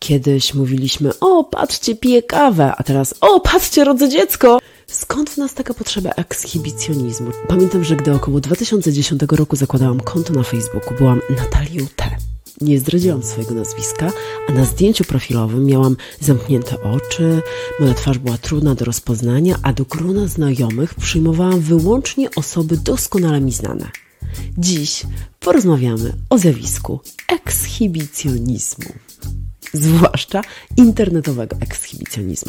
Kiedyś mówiliśmy, o patrzcie, piję kawę, a teraz, o patrzcie, rodzę dziecko. Skąd w nas taka potrzeba ekshibicjonizmu? Pamiętam, że gdy około 2010 roku zakładałam konto na Facebooku, byłam Natalią T. Nie zdradziłam swojego nazwiska, a na zdjęciu profilowym miałam zamknięte oczy, moja twarz była trudna do rozpoznania, a do grona znajomych przyjmowałam wyłącznie osoby doskonale mi znane. Dziś porozmawiamy o zjawisku ekshibicjonizmu, zwłaszcza internetowego ekshibicjonizmu.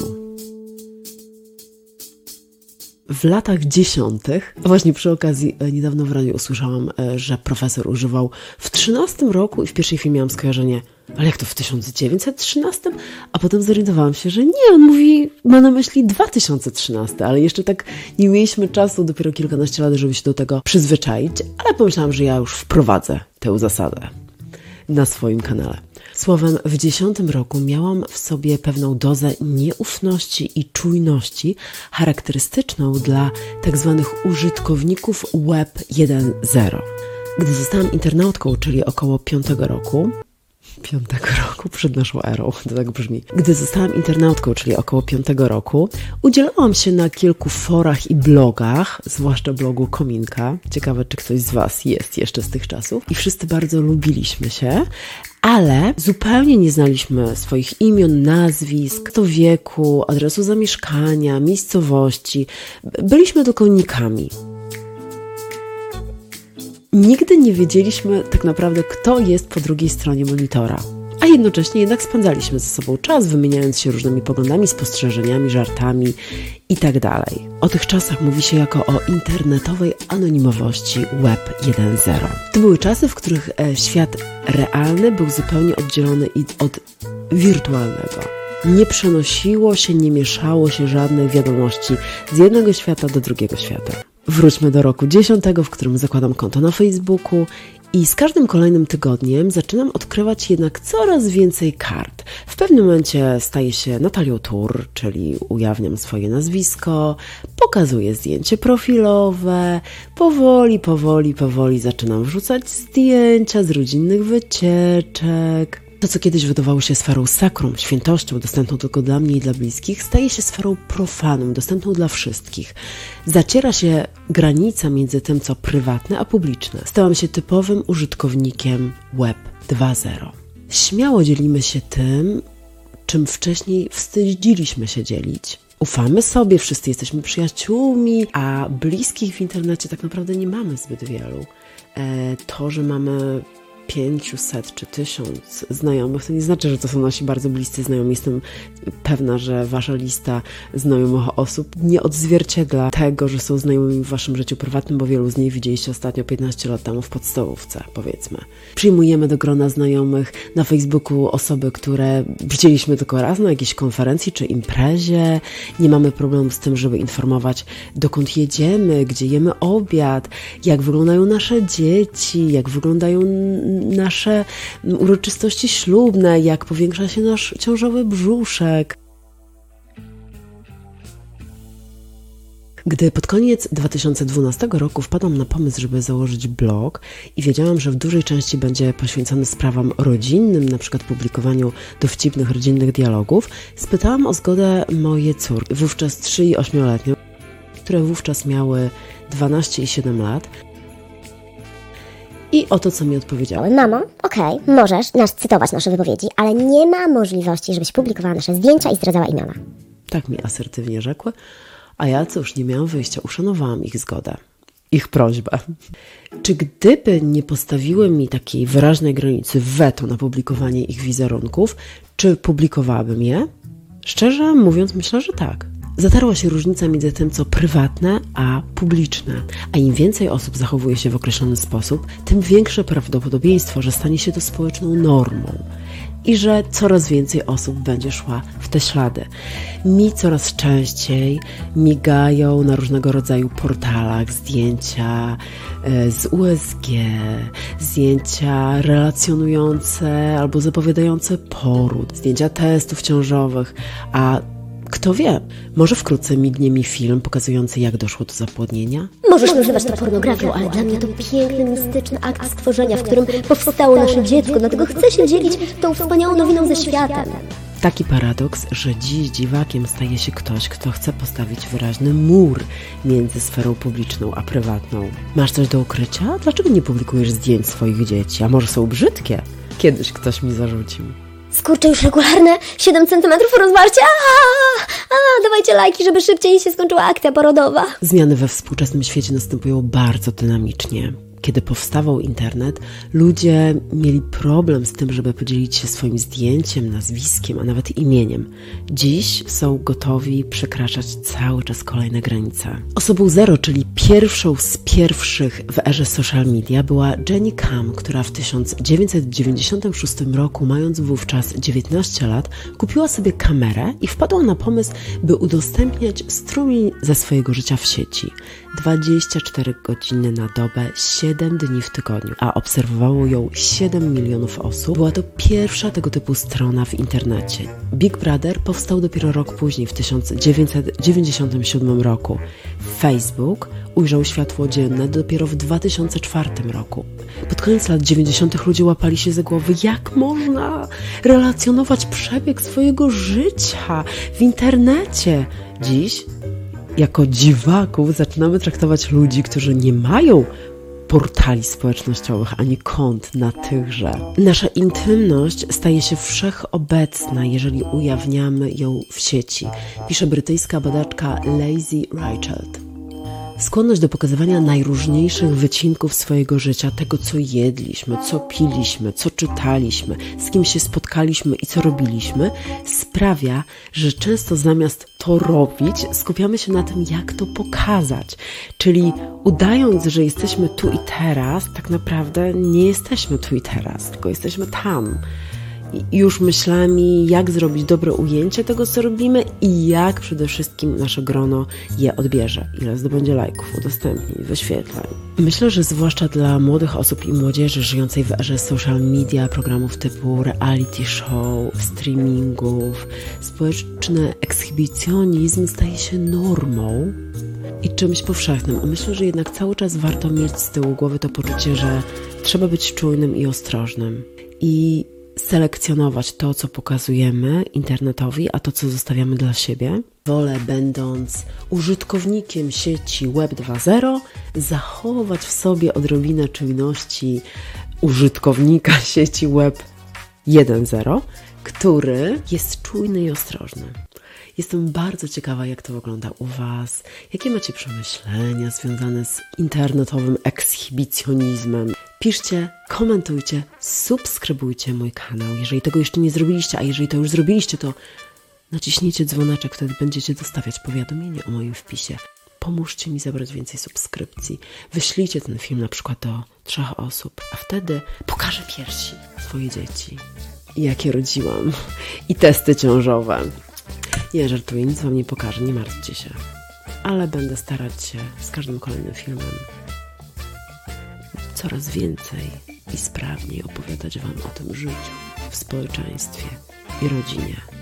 W latach 10, właśnie przy okazji niedawno w radiu usłyszałam, że profesor używał w 13 roku i w pierwszej chwili miałam skojarzenie, ale jak to w 1913? A potem zorientowałam się, że nie, on ma na myśli 2013, ale jeszcze tak nie mieliśmy czasu, dopiero kilkanaście lat, żeby się do tego przyzwyczaić, ale pomyślałam, że ja już wprowadzę tę zasadę na swoim kanale. Słowem, w 10 roku miałam w sobie pewną dozę nieufności i czujności charakterystyczną dla tak zwanych użytkowników Web 1.0. Gdy zostałam internautką, czyli około 5 roku przed naszą erą, to tak brzmi. Gdy zostałam internautką, czyli około 5 roku, udzielałam się na kilku forach i blogach, zwłaszcza blogu Kominka. Ciekawe, czy ktoś z Was jest jeszcze z tych czasów. I wszyscy bardzo lubiliśmy się, ale zupełnie nie znaliśmy swoich imion, nazwisk, to wieku, adresu zamieszkania, miejscowości. Byliśmy tylko nikami. Nigdy nie wiedzieliśmy tak naprawdę, kto jest po drugiej stronie monitora. A jednocześnie jednak spędzaliśmy ze sobą czas, wymieniając się różnymi poglądami, spostrzeżeniami, żartami itd. O tych czasach mówi się jako o internetowej anonimowości Web 1.0. To były czasy, w których świat realny był zupełnie oddzielony od wirtualnego. Nie przenosiło się, nie mieszało się żadnych wiadomości z jednego świata do drugiego świata. Wróćmy do roku 10, w którym zakładam konto na Facebooku i z każdym kolejnym tygodniem zaczynam odkrywać jednak coraz więcej kart. W pewnym momencie staję się Natalią Tur, czyli ujawniam swoje nazwisko, pokazuję zdjęcie profilowe, powoli zaczynam wrzucać zdjęcia z rodzinnych wycieczek. To, co kiedyś wydawało się sferą sakrum, świętością, dostępną tylko dla mnie i dla bliskich, staje się sferą profanum, dostępną dla wszystkich. Zaciera się granica między tym, co prywatne, a publiczne. Stałam się typowym użytkownikiem Web 2.0. Śmiało dzielimy się tym, czym wcześniej wstydziliśmy się dzielić. Ufamy sobie, wszyscy jesteśmy przyjaciółmi, a bliskich w internecie tak naprawdę nie mamy zbyt wielu. To, że mamy 500 czy 1000 znajomych, to nie znaczy, że to są nasi bardzo bliscy znajomi. Jestem pewna, że Wasza lista znajomych osób nie odzwierciedla tego, że są znajomymi w Waszym życiu prywatnym, bo wielu z nich widzieliście ostatnio 15 lat temu w podstawówce, powiedzmy. Przyjmujemy do grona znajomych na Facebooku osoby, które widzieliśmy tylko raz na jakiejś konferencji czy imprezie. Nie mamy problemu z tym, żeby informować, dokąd jedziemy, gdzie jemy obiad, jak wyglądają nasze dzieci, jak wyglądają nasze uroczystości ślubne, jak powiększa się nasz ciążowy brzuszek. Gdy pod koniec 2012 roku wpadłam na pomysł, żeby założyć blog i wiedziałam, że w dużej części będzie poświęcony sprawom rodzinnym, na przykład publikowaniu dowcipnych rodzinnych dialogów, spytałam o zgodę moje córki, wówczas 3- i 8-letnie, które wówczas miały 12 i 7 lat. I oto, co mi odpowiedziała. Mamo, okej, możesz cytować nasze wypowiedzi, ale nie ma możliwości, żebyś publikowała nasze zdjęcia i zdradzała imiona. Tak mi asertywnie rzekły, a ja cóż, nie miałam wyjścia, uszanowałam ich zgodę, ich prośbę. Czy gdyby nie postawiły mi takiej wyraźnej granicy weto na publikowanie ich wizerunków, czy publikowałabym je? Szczerze mówiąc, myślę, że tak. Zatarła się różnica między tym, co prywatne, a publiczne. A im więcej osób zachowuje się w określony sposób, tym większe prawdopodobieństwo, że stanie się to społeczną normą i że coraz więcej osób będzie szła w te ślady. Mi coraz częściej migają na różnego rodzaju portalach zdjęcia z USG, zdjęcia relacjonujące albo zapowiadające poród, zdjęcia testów ciążowych, a Kto wie, może wkrótce mignie mi film pokazujący, jak doszło do zapłodnienia? Możesz nazywać to pornografią, ale dla mnie to piękny, mistyczny akt stworzenia, w którym powstało nasze dziecko, dlatego chcę się dzielić tą wspaniałą nowiną ze światem. Taki paradoks, że dziś dziwakiem staje się ktoś, kto chce postawić wyraźny mur między sferą publiczną a prywatną. Masz coś do ukrycia? Dlaczego nie publikujesz zdjęć swoich dzieci? A może są brzydkie? Kiedyś ktoś mi zarzucił. Skurcze już regularne 7 cm rozwarcia. Dawajcie lajki, żeby szybciej się skończyła akcja porodowa. Zmiany we współczesnym świecie następują bardzo dynamicznie. Kiedy powstawał internet, ludzie mieli problem z tym, żeby podzielić się swoim zdjęciem, nazwiskiem, a nawet imieniem. Dziś są gotowi przekraczać cały czas kolejne granice. Osobą zero, czyli pierwszą z pierwszych w erze social media, była Jenny Kam, która w 1996 roku, mając wówczas 19 lat, kupiła sobie kamerę i wpadła na pomysł, by udostępniać strumień ze swojego życia w sieci. 24 godziny na dobę, 7 dni w tygodniu, a obserwowało ją 7 milionów osób. Była to pierwsza tego typu strona w internecie. Big Brother powstał dopiero rok później, w 1997 roku. Facebook ujrzał światło dzienne dopiero w 2004 roku. Pod koniec lat 90. ludzie łapali się za głowy, jak można relacjonować przebieg swojego życia w internecie. Dziś jako dziwaków zaczynamy traktować ludzi, którzy nie mają portali społecznościowych ani kont na tychże. Nasza intymność staje się wszechobecna, jeżeli ujawniamy ją w sieci, pisze brytyjska badaczka Lacey Reichelt. Skłonność do pokazywania najróżniejszych wycinków swojego życia, tego co jedliśmy, co piliśmy, co czytaliśmy, z kim się spotkaliśmy i co robiliśmy, sprawia, że często zamiast to robić, skupiamy się na tym, jak to pokazać. Czyli udając, że jesteśmy tu i teraz, tak naprawdę nie jesteśmy tu i teraz, tylko jesteśmy tam. I już myślami, jak zrobić dobre ujęcie tego, co robimy i jak przede wszystkim nasze grono je odbierze. Ile zdobędzie lajków, udostępnień, wyświetleń. Myślę, że zwłaszcza dla młodych osób i młodzieży żyjącej w erze social media, programów typu reality show, streamingów, społeczny ekshibicjonizm staje się normą i czymś powszechnym. Myślę, że jednak cały czas warto mieć z tyłu głowy to poczucie, że trzeba być czujnym i ostrożnym. I selekcjonować to, co pokazujemy internetowi, a to, co zostawiamy dla siebie. Wolę, będąc użytkownikiem sieci Web 2.0, zachować w sobie odrobinę czujności użytkownika sieci Web 1.0, który jest czujny i ostrożny. Jestem bardzo ciekawa, jak to wygląda u Was, jakie macie przemyślenia związane z internetowym ekshibicjonizmem. Piszcie, komentujcie, subskrybujcie mój kanał, jeżeli tego jeszcze nie zrobiliście, a jeżeli to już zrobiliście, to naciśnijcie dzwoneczek, wtedy będziecie dostawiać powiadomienie o moim wpisie. Pomóżcie mi zebrać więcej subskrypcji. Wyślijcie ten film na przykład do 3 osób, a wtedy pokażę piersi swoje dzieci, jakie rodziłam i testy ciążowe. Nie, żartuję, nic Wam nie pokażę, nie martwcie się. Ale będę starać się z każdym kolejnym filmem coraz więcej i sprawniej opowiadać Wam o tym życiu w społeczeństwie i rodzinie.